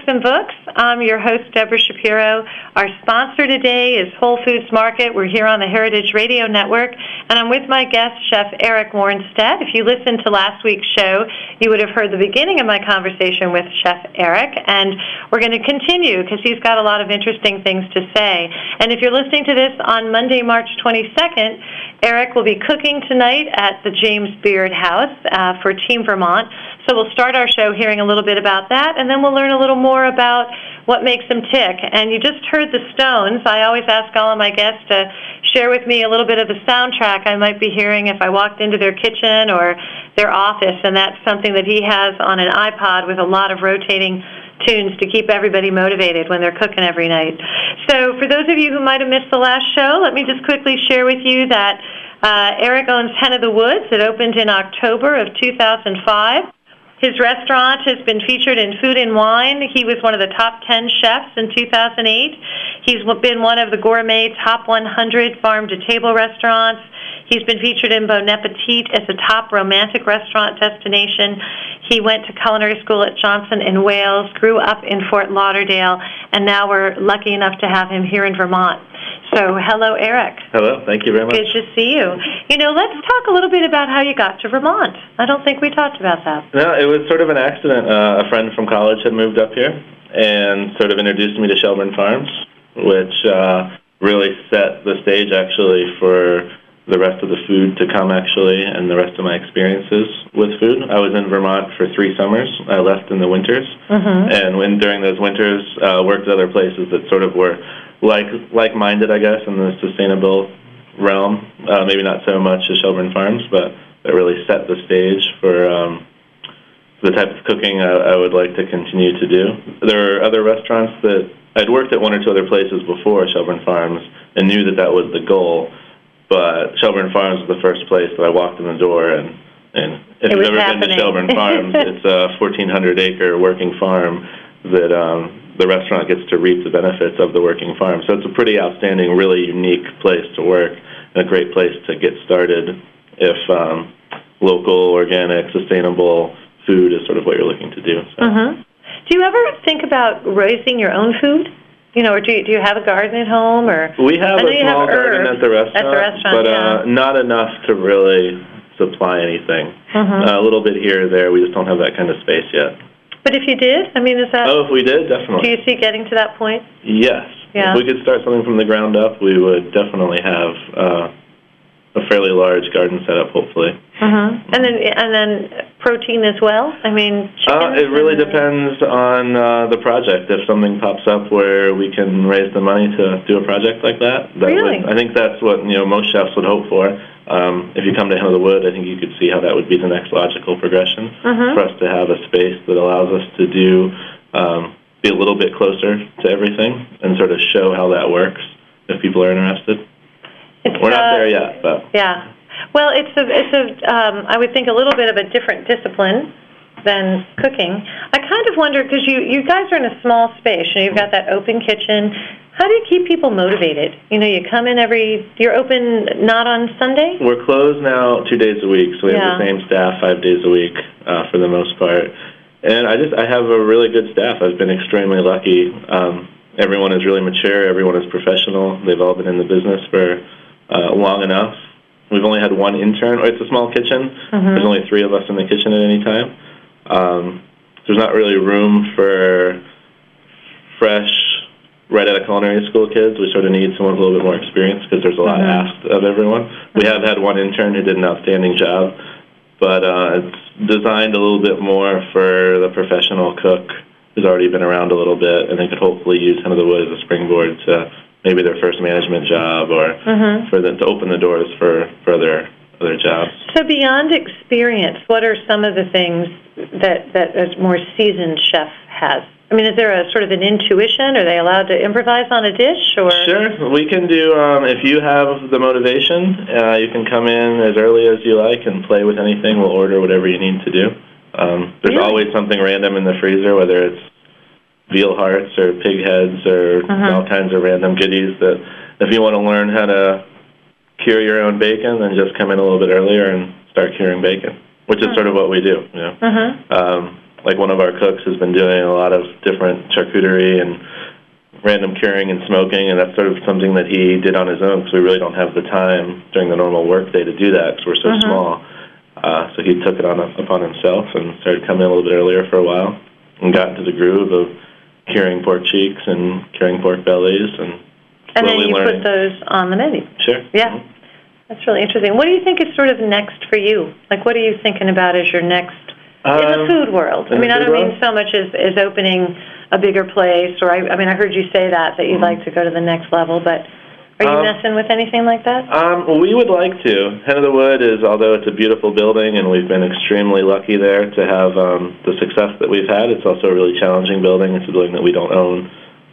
and Books. I'm your host, Deborah Shapiro. Our sponsor today is Whole Foods Market. We're here on the Heritage Radio Network, and I'm with my guest, Chef Eric Warnstedt. If you listened to last week's show, you would have heard the beginning of my conversation with Chef Eric, and we're going to continue because he's got a lot of interesting things to say. And if you're listening to this on Monday, March 22nd, Eric will be cooking tonight at the James Beard House for Team Vermont. So we'll start our show hearing a little bit about that, and then we'll learn a little more about what makes them tick. And you just heard the Stones. I always ask all of my guests to share with me a little bit of the soundtrack I might be hearing if I walked into their kitchen or their office, and that's something that he has on an iPod with a lot of rotating tunes to keep everybody motivated when they're cooking every night. So for those of you who might have missed the last show, let me just quickly share with you that Eric owns Hen of the Woods. It opened in October of 2005. His restaurant has been featured in Food and Wine. He was one of the top 10 chefs in 2008. He's been one of the Gourmet Top 100 farm-to-table restaurants. He's been featured in Bon Appetit as a top romantic restaurant destination. He went to culinary school at Johnson in Wales, grew up in Fort Lauderdale, and now we're lucky enough to have him here in Vermont. So, hello, Eric. Hello. Thank you very much. Good to see you. You know, let's talk a little bit about how you got to Vermont. I don't think we talked about that. No, it was sort of an accident. A friend from college had moved up here and sort of introduced me to Shelburne Farms, which really set the stage, actually, for the rest of the food to come, actually, and the rest of my experiences with food. I was in Vermont for 3 summers. I left in the winters, and during those winters, worked at other places that sort of were like-minded, I guess, in the sustainable realm. Maybe not so much as Shelburne Farms, but it really set the stage for the type of cooking I would like to continue to do. There are other restaurants that I'd worked at 1 or 2 other places before Shelburne Farms and knew that that was the goal, but Shelburne Farms was the first place that I walked in the door, and if you've ever been to Shelburne Farms, it's a 1,400-acre working farm that the restaurant gets to reap the benefits of the working farm. So it's a pretty outstanding, really unique place to work and a great place to get started if local, organic, sustainable food is sort of what you're looking to do. So. Do you ever think about raising your own food? You know, or do you have a garden at home? Or we have a small garden at the restaurant, but not enough to really supply anything. A little bit here or there. We just don't have that kind of space yet. But if you did, I mean, is that... Oh, if we did, definitely. Do you see getting to that point? Yes. Yeah. If we could start something from the ground up, we would definitely have a fairly large garden set up, hopefully. And then protein as well? I mean, chicken? It really depends on the project. If something pops up where we can raise the money to do a project like that, I think that's what most chefs would hope for. If you come to Hen of the Wood, I think you could see how that would be the next logical progression for us to have a space that allows us to be a little bit closer to everything and sort of show how that works if people are interested. We're not there yet, but... Yeah. Well, it's I would think a little bit of a different discipline than cooking. I kind of wonder, because you guys are in a small space, you've got that open kitchen. How do you keep people motivated? You come in you're open not on Sunday? We're closed now 2 days a week, so we have the same staff 5 days a week for the most part. And I have a really good staff. I've been extremely lucky. Everyone is really mature. Everyone is professional. They've all been in the business for long enough. We've only had 1 intern. It's a small kitchen. There's only 3 of us in the kitchen at any time. There's not really room for fresh, right out of culinary school kids. We sort of need someone with a little bit more experience because there's a lot asked of everyone. We have had 1 intern who did an outstanding job, but it's designed a little bit more for the professional cook who's already been around a little bit, and they could hopefully use Hen of the Wood as a springboard to maybe their first management job or for them to open the doors for other jobs. So beyond experience, what are some of the things that a more seasoned chef has? I mean, is there a sort of an intuition? Are they allowed to improvise on a dish? Or Sure. We can do, if you have the motivation, you can come in as early as you like and play with anything. We'll order whatever you need to do. There's always something random in the freezer, whether it's veal hearts or pig heads or all kinds of random goodies that if you want to learn how to cure your own bacon, then just come in a little bit earlier and start curing bacon, which is sort of what we do. like one of our cooks has been doing a lot of different charcuterie and random curing and smoking, and that's sort of something that he did on his own because we really don't have the time during the normal workday to do that because we're so small. So he took it upon himself and started coming in a little bit earlier for a while and got into the groove of curing pork cheeks and curing pork bellies and slowly then you learning. put those on the menu. Sure. Yeah. That's really interesting. What do you think is sort of next for you? Like, what are you thinking about as your next in the food world? I mean, I don't mean so much as opening a bigger place, or I mean, I heard you say that you'd like to go to the next level, but are you messing with anything like that? Well, we would like to. Hen of the Wood is, although it's a beautiful building, and we've been extremely lucky there to have the success that we've had, it's also a really challenging building. It's a building that we don't own.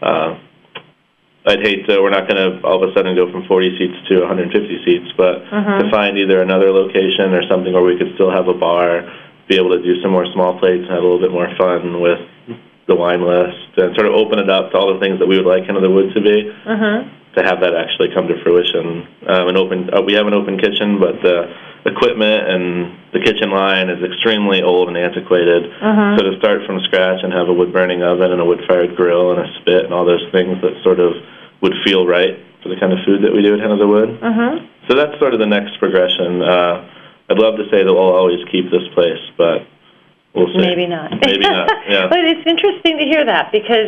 I'd hate to, we're not going to all of a sudden go from 40 seats to 150 seats, but to find either another location or something where we could still have a bar, be able to do some more small plates and have a little bit more fun with the wine list, and sort of open it up to all the things that we would like Hen of the Wood to be, to have that actually come to fruition. We have an open kitchen, but the equipment and the kitchen line is extremely old and antiquated. So to start from scratch and have a wood-burning oven and a wood-fired grill and a spit and all those things that sort of would feel right for the kind of food that we do at Hen of the Wood. So that's sort of the next progression. I'd love to say that we'll always keep this place, but we'll see. Maybe not. Maybe not, yeah. But it's interesting to hear that because,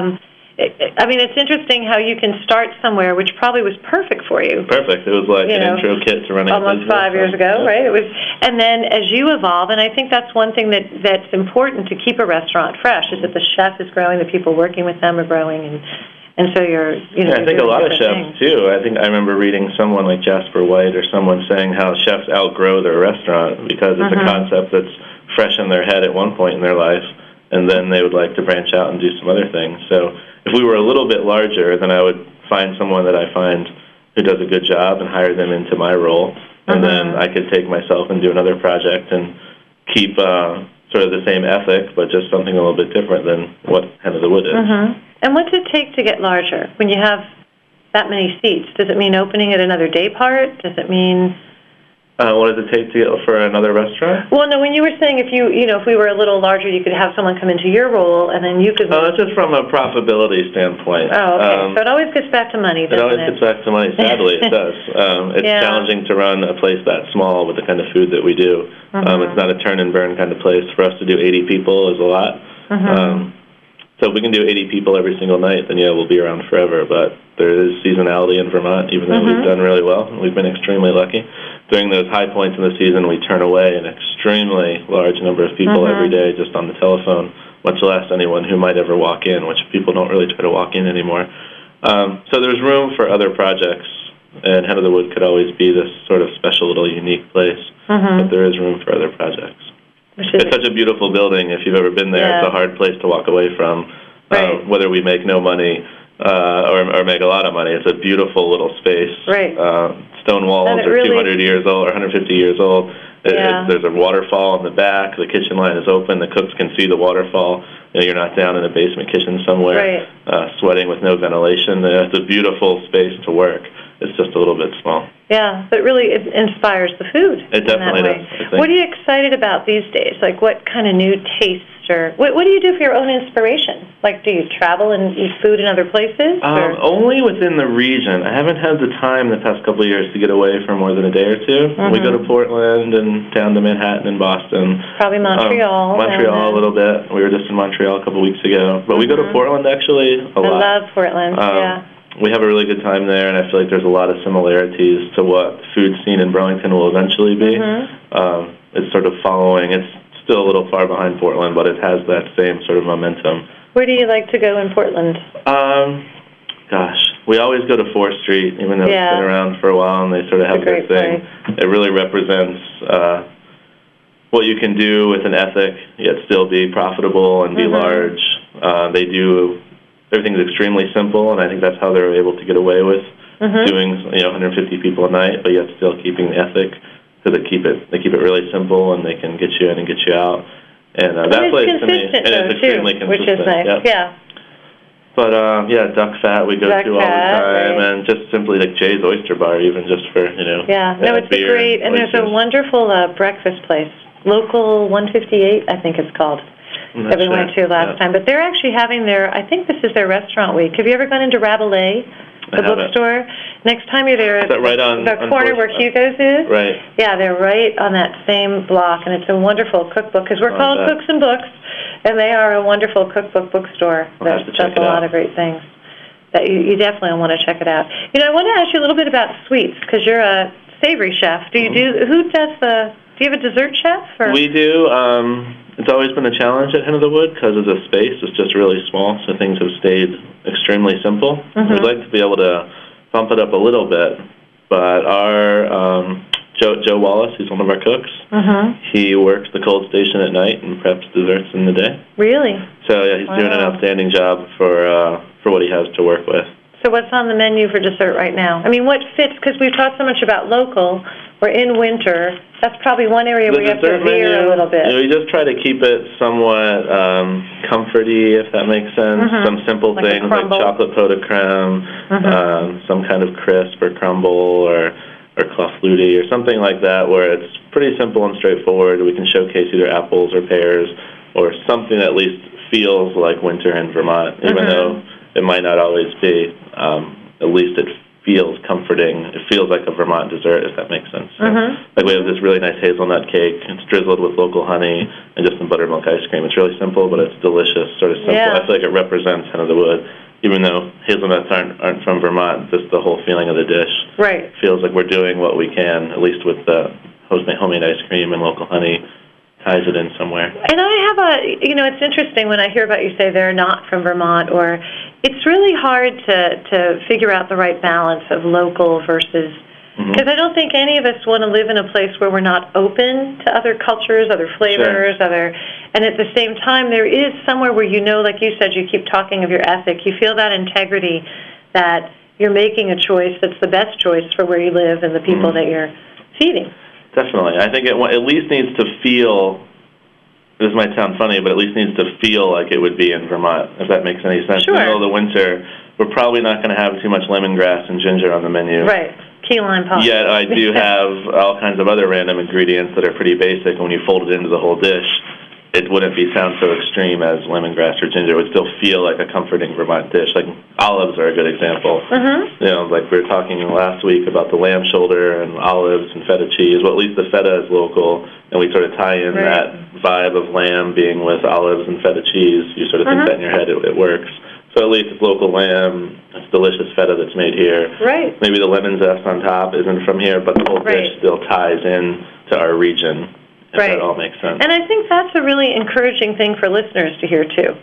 I mean, it's interesting how you can start somewhere which probably was perfect for you. Perfect. It was like an intro kit to running almost a business. 5 years ago, right? It was, and then as you evolve, and I think that's one thing that's important to keep a restaurant fresh is that the chef is growing, the people working with them are growing, and so you're, I think a lot of chefs, too. I think I remember reading someone like Jasper White or someone saying how chefs outgrow their restaurant because it's a concept that's fresh in their head at one point in their life, and then they would like to branch out and do some other things. So if we were a little bit larger, then I would find someone that I find who does a good job and hire them into my role, and then I could take myself and do another project and keep sort of the same ethic, but just something a little bit different than what Hen of the Wood is. And what does it take to get larger when you have that many seats? Does it mean opening at another day part? Does it mean... what does it take to get for another restaurant? Well, no, when you were saying if we were a little larger, you could have someone come into your role, and then you could... That's just from a profitability standpoint. Oh, okay. So it always gets back to money, doesn't it? It always gets back to money. Sadly, it does. It's challenging to run a place that small with the kind of food that we do. It's not a turn-and-burn kind of place. For us to do 80 people is a lot. So if we can do 80 people every single night, then, we'll be around forever. But there is seasonality in Vermont, even though we've done really well. We've been extremely lucky. During those high points in the season, we turn away an extremely large number of people every day just on the telephone, much less anyone who might ever walk in, which people don't really try to walk in anymore. So there's room for other projects, and Hen of the Wood could always be this sort of special little unique place, but there is room for other projects. It's such a beautiful building. If you've ever been there, it's a hard place to walk away from, whether we make no money or make a lot of money. It's a beautiful little space. Stone walls are 200 years old or 150 years old. There's a waterfall in the back. The kitchen line is open. The cooks can see the waterfall. You're not down in a basement kitchen somewhere sweating with no ventilation. It's a beautiful space to work. It's just a little bit small. Yeah, but really it inspires the food. It definitely does, I think. What are you excited about these days? Like what kind of new tastes or what do you do for your own inspiration? Like do you travel and eat food in other places? Only within the region. I haven't had the time the past couple of years to get away for more than a day or two. We go to Portland and down to Manhattan and Boston. Probably Montreal. Montreal a little bit. We were just in Montreal a couple of weeks ago. But we go to Portland actually a lot. I love Portland, We have a really good time there, and I feel like there's a lot of similarities to what the food scene in Burlington will eventually be. It's sort of following. It's still a little far behind Portland, but it has that same sort of momentum. Where do you like to go in Portland? We always go to 4th Street, even though it's been around for a while, and they sort of have their thing. It really represents what you can do with an ethic, yet still be profitable and be large. They do... Everything's extremely simple, and I think that's how they're able to get away with doing 150 people a night, but yet still keeping the ethic. So they keep it really simple, and they can get you in and get you out. And that place to me, and it's extremely consistent, which is nice. But duck fat we go to all the time, and just simply like Jay's Oyster Bar, even just for it's beer great, and there's a wonderful breakfast place, Local 158, I think it's called. that we went to last time. But they're actually having I think this is their restaurant week. Have you ever gone into Rabelais, the bookstore? Next time you're there, is that right on the corner where Hugo's is? Right. Yeah, they're right on that same block, and it's a wonderful cookbook, because we're called Cooks and Books, and they are a wonderful cookbook bookstore that does a lot of great things. That you definitely want to check it out. I want to ask you a little bit about sweets, because you're a savory chef. Do you do you have a dessert chef? Or? We do. It's always been a challenge at Hen of the Wood because of the space. It's just really small, so things have stayed extremely simple. We'd like to be able to bump it up a little bit, but our Joe Wallace, he's one of our cooks. He works the cold station at night and preps desserts in the day. Really? So yeah, he's doing an outstanding job for what he has to work with. So what's on the menu for dessert right now? I mean, what fits? Because we've talked so much about local. We're in winter. That's probably one area where you have to veer a little bit. We just try to keep it somewhat comforty, if that makes sense. Some simple things like chocolate pot de creme, some kind of crisp or crumble or clafouti or something like that, where it's pretty simple and straightforward. We can showcase either apples or pears or something that at least feels like winter in Vermont, even though it might not always be. At least it feels comforting. It feels like a Vermont dessert, if that makes sense. So, like we have this really nice hazelnut cake. It's drizzled with local honey and just some buttermilk ice cream. It's really simple, but it's delicious, sort of simple. I feel like it represents Hen of the Wood. Even though hazelnuts aren't from Vermont, just the whole feeling of the dish feels like we're doing what we can, at least with the homemade ice cream and local honey, ties it in somewhere. And I have it's interesting when I hear about you say they're not from Vermont, or it's really hard to figure out the right balance of local versus, because I don't think any of us want to live in a place where we're not open to other cultures, other flavors, and at the same time there is somewhere where like you said, you keep talking of your ethic, you feel that integrity that you're making a choice that's the best choice for where you live and the people that you're feeding. Definitely. I think it at least needs to feel, this might sound funny, but at least needs to feel like it would be in Vermont, if that makes any sense. In the middle of the winter, we're probably not going to have too much lemongrass and ginger on the menu. Right. Key lime pie. Yet I do have all kinds of other random ingredients that are pretty basic. When you fold it into the whole dish, it wouldn't sound so extreme as lemongrass or ginger. It would still feel like a comforting Vermont dish. Like olives are a good example. Like we were talking last week about the lamb shoulder and olives and feta cheese. Well, at least the feta is local, and we sort of tie in that vibe of lamb being with olives and feta cheese. You sort of think that in your head, it works. So at least it's local lamb, it's delicious feta that's made here. Right. Maybe the lemon zest on top isn't from here, but the whole dish still ties in to our region. If that all makes sense. And I think that's a really encouraging thing for listeners to hear, too.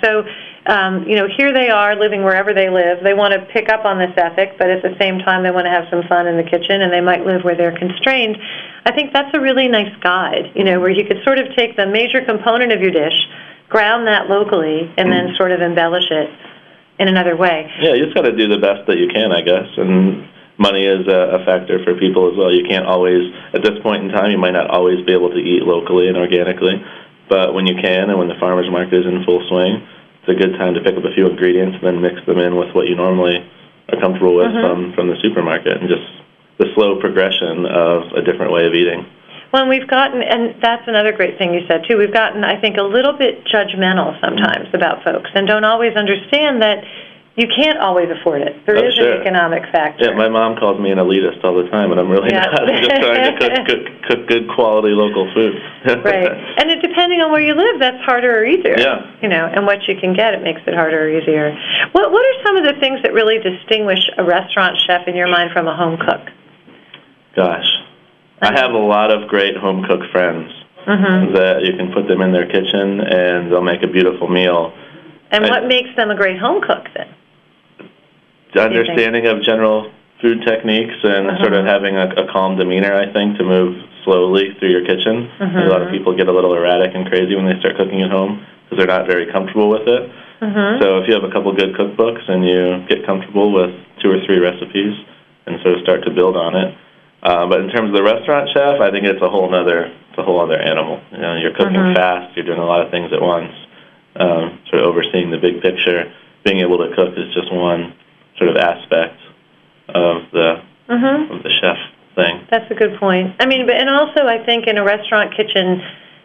Here they are living wherever they live. They want to pick up on this ethic, but at the same time they want to have some fun in the kitchen, and they might live where they're constrained. I think that's a really nice guide, where you could sort of take the major component of your dish, ground that locally, and then sort of embellish it in another way. Yeah, you just got to do the best that you can, I guess, and money is a factor for people as well. You can't always, at this point in time, you might not always be able to eat locally and organically, but when you can and when the farmer's market is in full swing, it's a good time to pick up a few ingredients and then mix them in with what you normally are comfortable with from the supermarket, and just the slow progression of a different way of eating. Well, and we've gotten, and that's another great thing you said, too, we've gotten, I think, a little bit judgmental sometimes about folks and don't always understand that you can't always afford it. There is an economic factor. Yeah, my mom calls me an elitist all the time, and I'm really not. I'm just trying to cook good quality local food. Right. And depending on where you live, that's harder or easier. Yeah. And what you can get, it makes it harder or easier. What are some of the things that really distinguish a restaurant chef in your mind from a home cook? Gosh. I have a lot of great home cook friends that you can put them in their kitchen, and they'll make a beautiful meal. And what makes them a great home cook, then? Understanding of general food techniques and sort of having a calm demeanor, I think, to move slowly through your kitchen. A lot of people get a little erratic and crazy when they start cooking at home because they're not very comfortable with it. So if you have a couple good cookbooks and you get comfortable with 2 or 3 recipes and sort of start to build on it. But in terms of the restaurant chef, I think it's a whole other animal. You're cooking fast, you're doing a lot of things at once, sort of overseeing the big picture. Being able to cook is just one sort of aspect of the chef thing. That's a good point. I mean, and also I think in a restaurant kitchen,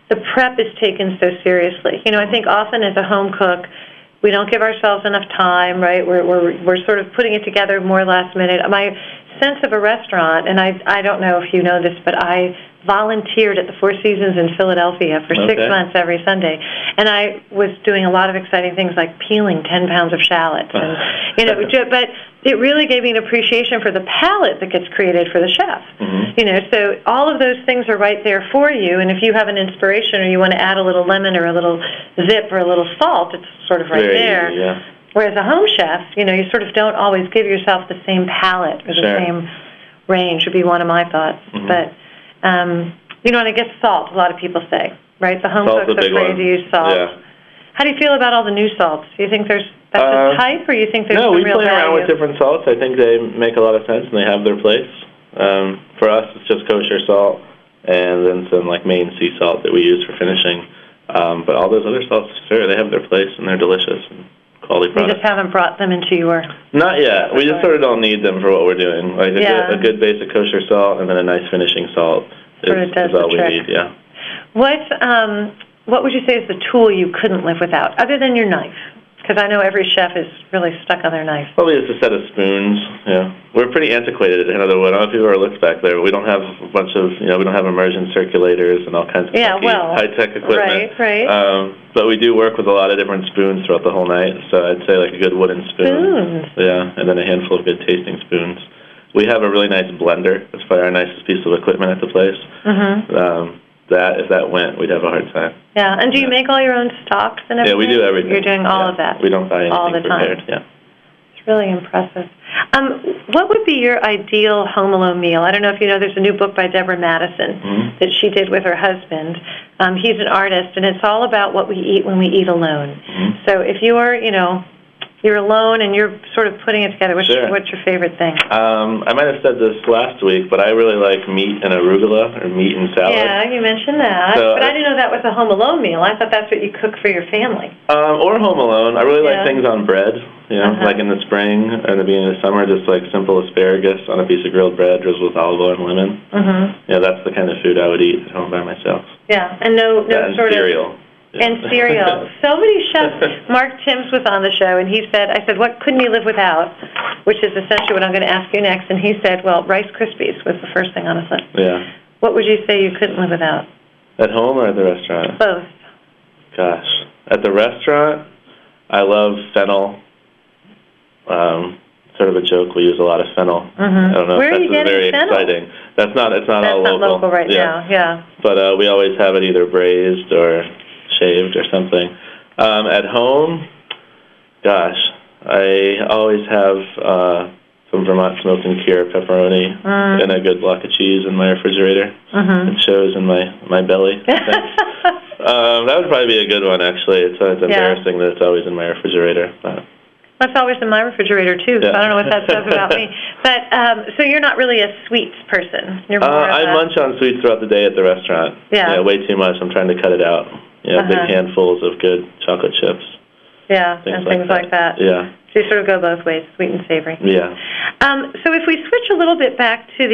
the prep is taken so seriously. You know, I think often as a home cook, we don't give ourselves enough time, right? We're sort of putting it together more last minute. My sense of a restaurant, and I don't know if you know this, but I volunteered at the Four Seasons in Philadelphia for 6 months every Sunday, and I was doing a lot of exciting things like peeling 10 pounds of shallots, and you know, but it really gave me an appreciation for the palate that gets created for the chef. You know, so all of those things are right there for you, and if you have an inspiration or you want to add a little lemon or a little zip or a little salt, it's sort of right there. Yeah. Whereas a home chef, you know, you sort of don't always give yourself the same palate or the same range, would be one of my thoughts. But, you know, and I guess salt, a lot of people say, right? The home cooks are afraid to use salt. Yeah. How do you feel about all the new salts? Do you think that's just hype, or you think there's some real value? No, we play around with different salts. I think they make a lot of sense, and they have their place. For us, it's just kosher salt, and then some, like, Maine sea salt that we use for finishing. But all those other salts, sure, they have their place, and they're delicious. And quality products. You just haven't brought them into your... Not yet. We just sort of don't need them for what we're doing. Like a good basic kosher salt and then a nice finishing salt is all we need, yeah. What would you say is the tool you couldn't live without, other than your knife? Because I know every chef is really stuck on their knife. Probably just a set of spoons, yeah. We're pretty antiquated at Hanover Wood. I don't know if you've ever looked back there. We don't have a bunch of, we don't have immersion circulators and all kinds of high-tech equipment. Right. But we do work with a lot of different spoons throughout the whole night. So I'd say like a good wooden spoon. Spoons. Yeah, and then a handful of good tasting spoons. We have a really nice blender. That's probably our nicest piece of equipment at the place. If that went, we'd have a hard time. Yeah, and do you make all your own stocks and everything? Yeah, we do everything. You're doing all of that? We don't buy anything all the prepared. time. Yeah. It's really impressive. What would be your ideal Home Alone meal? I don't know if you know, there's a new book by Deborah Madison that she did with her husband. He's an artist, and it's all about what we eat when we eat alone. So if you're, you're alone and you're sort of putting it together, what's your favorite thing? I might have said this last week, but I really like meat and arugula, or meat and salad. Yeah, you mentioned that. But I didn't know that was a Home Alone meal. I thought that's what you cook for your family. Or Home Alone. I really like things on bread, like in the spring or the beginning of the summer, just like simple asparagus on a piece of grilled bread drizzled with olive oil and lemon. Yeah, that's the kind of food I would eat at home by myself. Yeah, and no sort cereal. And cereal. So many chefs. Mark Timms was on the show, and he said, I said, what couldn't you live without? Which is essentially what I'm going to ask you next. And he said, well, Rice Krispies was the first thing on his list. Yeah. What would you say you couldn't live without? At home or at the restaurant? Both. Gosh. At the restaurant, I love fennel. Sort of a joke. We use a lot of fennel. I don't know Where if that's very fennel? exciting. It's not all local. That's not local right now, yeah. But we always have it either braised or shaved or something. At home, gosh, I always have some Vermont smoked and cured pepperoni and a good block of cheese in my refrigerator. It shows in my belly. That would probably be a good one, actually. It's embarrassing that it's always in my refrigerator. But. That's always in my refrigerator, too, so I don't know what that says about me. But, so you're not really a sweets person? You're more I munch on sweets throughout the day at the restaurant. Yeah, way too much. I'm trying to cut it out. Big handfuls of good chocolate chips. Yeah, things like that. Yeah. So you sort of go both ways, sweet and savory. Yeah. So if we switch a little bit back to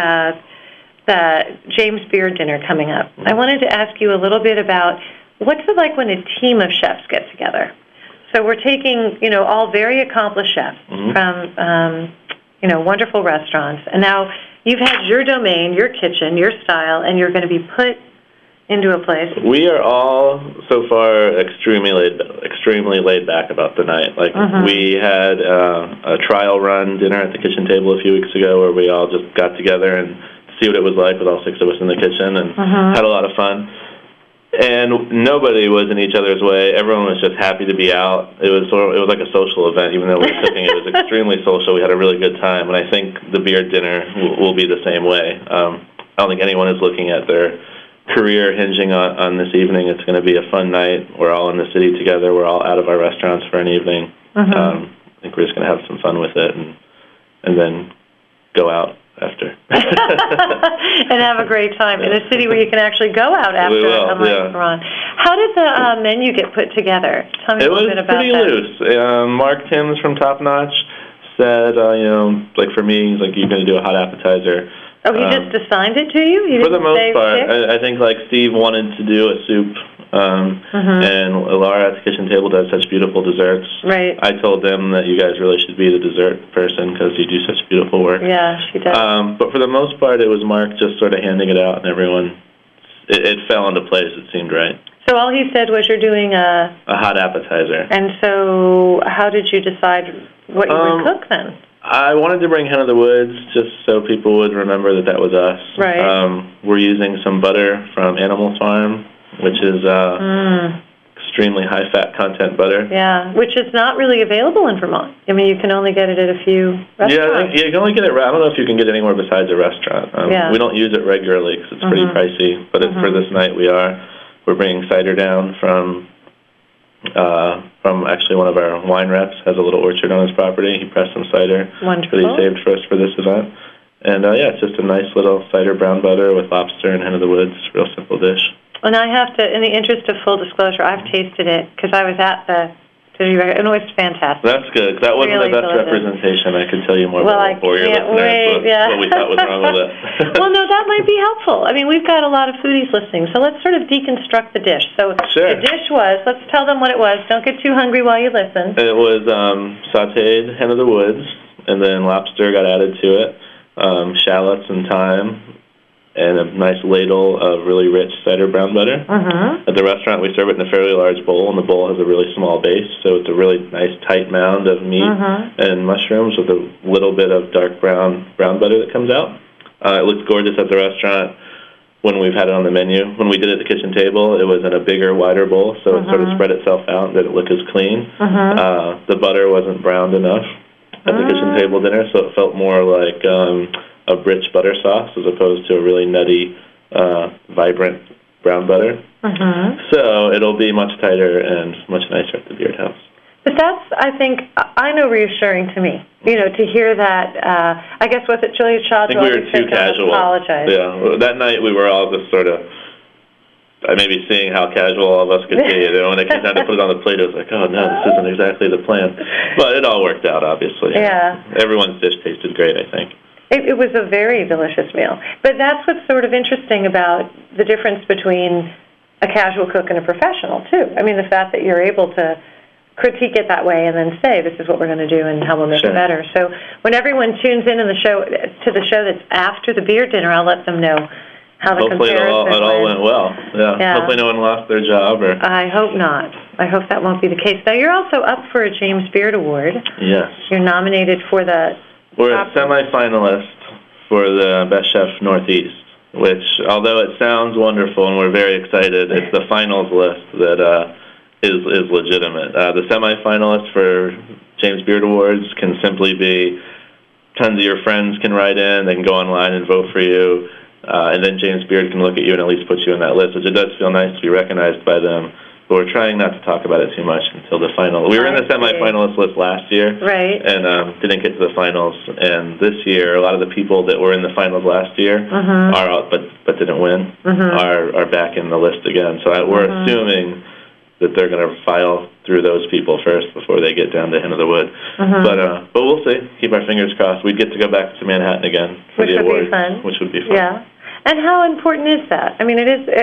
the James Beard dinner coming up, I wanted to ask you a little bit about what's it like when a team of chefs get together? So we're taking, all very accomplished chefs from, wonderful restaurants, and now you've had your domain, your kitchen, your style, and you're going to be put into a place. We are all, so far, extremely laid back about the night. Like, we had a trial run dinner at the kitchen table a few weeks ago where we all just got together and see what it was like with all 6 of us in the kitchen and had a lot of fun. And nobody was in each other's way. Everyone was just happy to be out. It was like a social event, even though we were cooking. It was extremely social. We had a really good time, and I think the Beard dinner will be the same way. I don't think anyone is looking at their career hinging on this evening. It's going to be a fun night. We're all in the city together. We're all out of our restaurants for an evening. I think we're just going to have some fun with it and then go out after. And have a great time in a city where you can actually go out after a restaurant. How did the menu get put together? Tell me a little bit about that. It was pretty loose. Mark Timms from Top Notch said, like for me, he's like, you're going to do a hot appetizer. Oh, he just assigned it to you? He For the didn't most say part. pick? I think, like, Steve wanted to do a soup, and Laura at the kitchen table does such beautiful desserts. Right. I told them that you guys really should be the dessert person because you do such beautiful work. Yeah, she does. But for the most part, it was Mark just sort of handing it out, and everyone, it fell into place. It seemed right. So all he said was you're doing a hot appetizer. And so how did you decide what you would cook then? I wanted to bring Hen of the Woods just so people would remember that was us. Right. We're using some butter from Animal Farm, which is extremely high-fat content butter. Yeah, which is not really available in Vermont. I mean, you can only get it at a few restaurants. Yeah, you can only get it. I don't know if you can get it anywhere besides a restaurant. We don't use it regularly because it's pretty pricey, but for this night we are. We're bringing cider down from actually one of our wine reps has a little orchard on his property. He pressed some cider that he saved for us for this event. And it's just a nice little cider brown butter with lobster and Hen of the Woods. Real simple dish. And I have to, in the interest of full disclosure, I've tasted it because I was at the city record, and it was fantastic. That's good. That wasn't really the best delicious. representation. I could tell you more about for your listeners what we thought was wrong with it. Well, no, that might be helpful. I mean, we've got a lot of foodies listening, so let's sort of deconstruct the dish. So the dish was, let's tell them what it was. Don't get too hungry while you listen. It was sautéed Hen of the Woods, and then lobster got added to it, shallots and thyme, and a nice ladle of really rich cider brown butter. At the restaurant, we serve it in a fairly large bowl, and the bowl has a really small base, so it's a really nice tight mound of meat and mushrooms with a little bit of dark brown butter that comes out. It looks gorgeous at the restaurant when we've had it on the menu. When we did it at the kitchen table, it was in a bigger, wider bowl, so it sort of spread itself out and didn't look as clean. The butter wasn't browned enough at the kitchen table dinner, so it felt more like a rich butter sauce as opposed to a really nutty, vibrant brown butter. So it'll be much tighter and much nicer at the Beard House. But that's, I know, reassuring to me, to hear that, I guess, was it Julia Child? I think we were too casual. Apologize. Yeah, that night we were all just sort of maybe seeing how casual all of us could be. When it came time to put it on the plate, it was like, oh, no, this isn't exactly the plan. But it all worked out, obviously. Yeah. Everyone's dish tasted great, I think. It was a very delicious meal. But that's what's sort of interesting about the difference between a casual cook and a professional, too. I mean, the fact that you're able to critique it that way and then say, this is what we're going to do and how we'll make it better. So when everyone tunes in to the show that's after the beer dinner, I'll let them know how the comparison Hopefully it all went well. Yeah. Hopefully no one lost their job. I hope not. I hope that won't be the case. Now, you're also up for a James Beard Award. Yes. You're nominated for the... We're a semi-finalist for the Best Chef Northeast, which, although it sounds wonderful and we're very excited, it's the finals list that is legitimate. The semi-finalists for James Beard Awards can simply be tons of your friends can write in, they can go online and vote for you, and then James Beard can look at you and at least put you in that list, which it does feel nice to be recognized by them. But we're trying not to talk about it too much until the final. We were in the semi-finalist list last year, and didn't get to the finals. And this year, a lot of the people that were in the finals last year are out, but didn't win, are back in the list again. So we're assuming that they're going to file through those people first before they get down to Hen of the Wood. But we'll see. Keep our fingers crossed. We'd get to go back to Manhattan again for the awards, which would be fun. Yeah. And how important is that? I mean,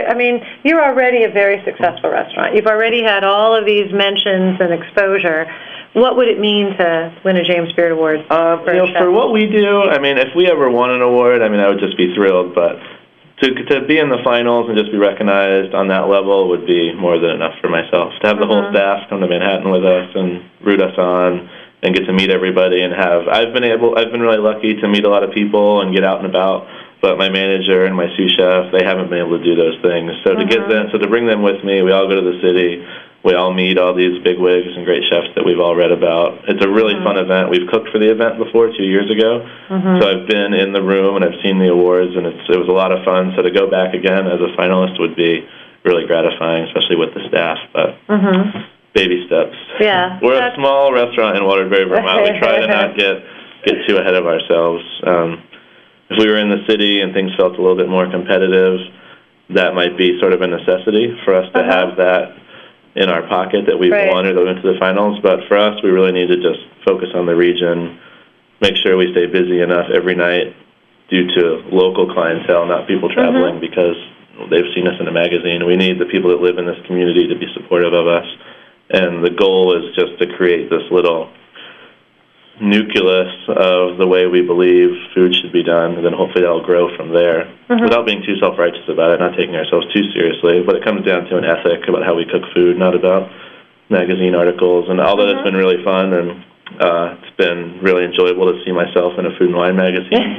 you're already a very successful restaurant. You've already had all of these mentions and exposure. What would it mean to win a James Beard Award? For what we do, if we ever won an award, I would just be thrilled. But to be in the finals and just be recognized on that level would be more than enough for myself. To have the whole staff come to Manhattan with us and root us on and get to meet everybody and I've been really lucky to meet a lot of people and get out and about. But my manager and my sous chef, they haven't been able to do those things. So to bring them with me, we all go to the city. We all meet all these big wigs and great chefs that we've all read about. It's a really fun event. We've cooked for the event before 2 years ago. So I've been in the room and I've seen the awards, and it was a lot of fun. So to go back again as a finalist would be really gratifying, especially with the staff. But baby steps. Yeah. We're a small restaurant in Waterbury, Vermont. We try to not get too ahead of ourselves. If we were in the city and things felt a little bit more competitive, that might be sort of a necessity for us to have that in our pocket that we've won or that we went to the finals. But for us, we really need to just focus on the region, make sure we stay busy enough every night due to local clientele, not people traveling because they've seen us in a magazine. We need the people that live in this community to be supportive of us. And the goal is just to create this little nucleus of the way we believe food should be done, and then hopefully that'll grow from there without being too self-righteous about it, not taking ourselves too seriously. But it comes down to an ethic about how we cook food, not about magazine articles. And although it's been really fun, and it's been really enjoyable to see myself in a food and wine magazine,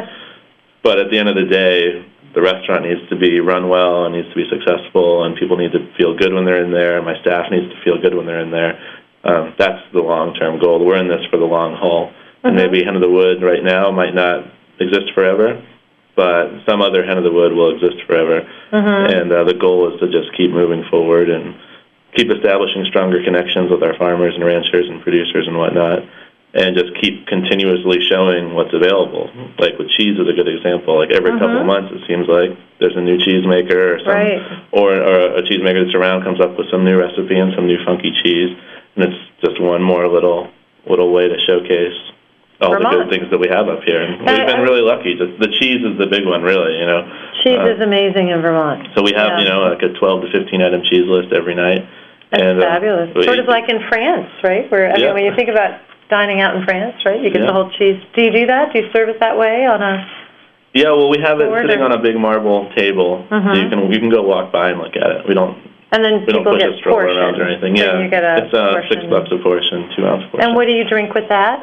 but at the end of the day, the restaurant needs to be run well and needs to be successful, and people need to feel good when they're in there, and my staff needs to feel good when they're in there. That's the long-term goal. We're in this for the long haul. And maybe Hen of the Wood right now might not exist forever, but some other Hen of the Wood will exist forever. And the goal is to just keep moving forward and keep establishing stronger connections with our farmers and ranchers and producers and whatnot, and just keep continuously showing what's available. Like with cheese is a good example. Like every couple of months, it seems like there's a new cheesemaker or a cheesemaker that's around comes up with some new recipe and some new funky cheese. And it's just one more little way to showcase all the good things that we have up here. And we've been really lucky. The cheese is the big one, really, you know. Cheese is amazing in Vermont. So we have, you know, like a 12 to 15 item cheese list every night. That's fabulous. Sort of like in France, right? Where I mean, when you think about dining out in France, right, you get the whole cheese. Do you do that? Do you serve it that way on a... Yeah, well, we have it sitting on a big marble table, so you can go walk by and look at it. We don't push a stroller around or anything. So you get it's $6 a portion, 2-ounce portion. And what do you drink with that?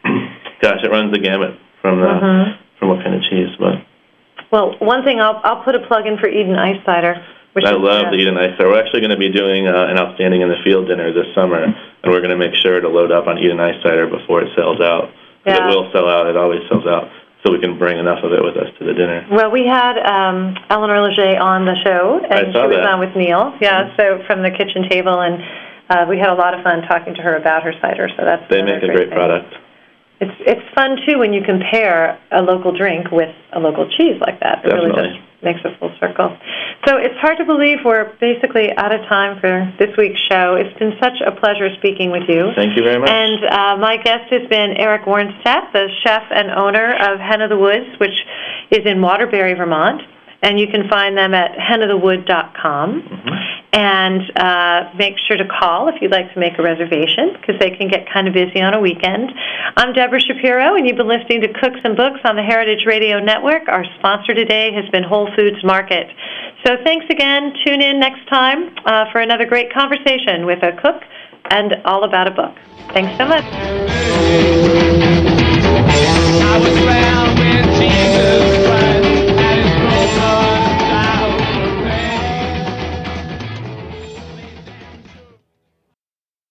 Gosh, it runs the gamut from what kind of cheese, but. Well, one thing I'll put a plug in for Eden Ice Cider. I love the Eden Ice Cider. We're actually going to be doing an Outstanding in the Field dinner this summer, and we're going to make sure to load up on Eden Ice Cider before it sells out. It will sell out. It always sells out. So we can bring enough of it with us to the dinner. Well, we had Eleanor Leger on the show, and she was on with Neil. Yeah, so from the kitchen table, and we had a lot of fun talking to her about her cider. So they make a great product. It's fun too when you compare a local drink with a local cheese like that. It really just makes a full circle. So it's hard to believe we're basically out of time for this week's show. It's been such a pleasure speaking with you. Thank you very much. And my guest has been Eric Warnstedt, the chef and owner of Hen of the Woods, which is in Waterbury, Vermont. And you can find them at henofthewood.com. And make sure to call if you'd like to make a reservation, because they can get kind of busy on a weekend. I'm Deborah Shapiro, and you've been listening to Cooks and Books on the Heritage Radio Network. Our sponsor today has been Whole Foods Market. So thanks again. Tune in next time for another great conversation with a cook and all about a book. Thanks so much. I was found with Jesus.